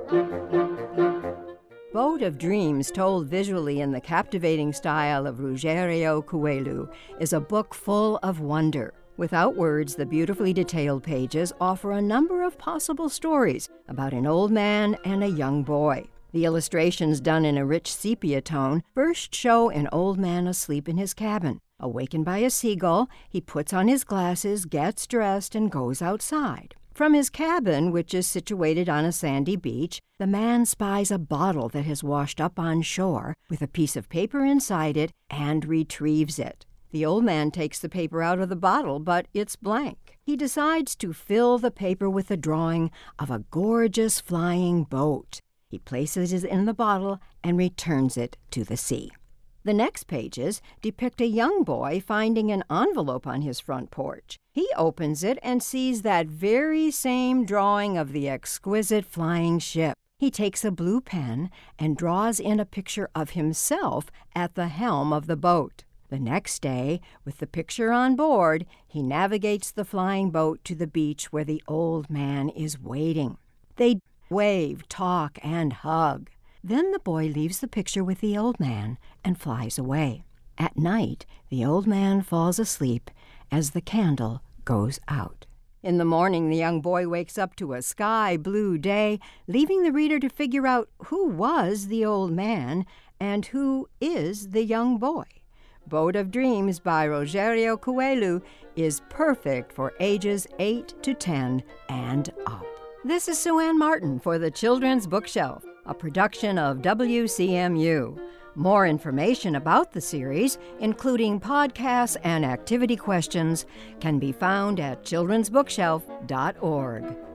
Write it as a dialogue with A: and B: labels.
A: Boat of Dreams, told visually in the captivating style of Rogério Coelho, is a book full of wonder. Without words, the beautifully detailed pages offer a number of possible stories about an old man and a young boy. The illustrations, done in a rich sepia tone, first show an old man asleep in his cabin. Awakened by a seagull, he puts on his glasses, gets dressed, and goes outside. From his cabin, which is situated on a sandy beach, the man spies a bottle that has washed up on shore with a piece of paper inside it and retrieves it. The old man takes the paper out of the bottle, but it's blank. He decides to fill the paper with a drawing of a gorgeous flying boat. He places it in the bottle and returns it to the sea. The next pages depict a young boy finding an envelope on his front porch. He opens it and sees that very same drawing of the exquisite flying ship. He takes a blue pen and draws in a picture of himself at the helm of the boat. The next day, with the picture on board, he navigates the flying boat to the beach where the old man is waiting. They wave, talk, and hug. Then the boy leaves the picture with the old man and flies away. At night, the old man falls asleep as the candle goes out. In the morning, the young boy wakes up to a sky-blue day, leaving the reader to figure out who was the old man and who is the young boy. Boat of Dreams by Rogério Coelho is perfect for ages 8 to 10 and up. This is Sue Ann Martin for the Children's Bookshelf, a production of WCMU. More information about the series, including podcasts and activity questions, can be found at childrensbookshelf.org.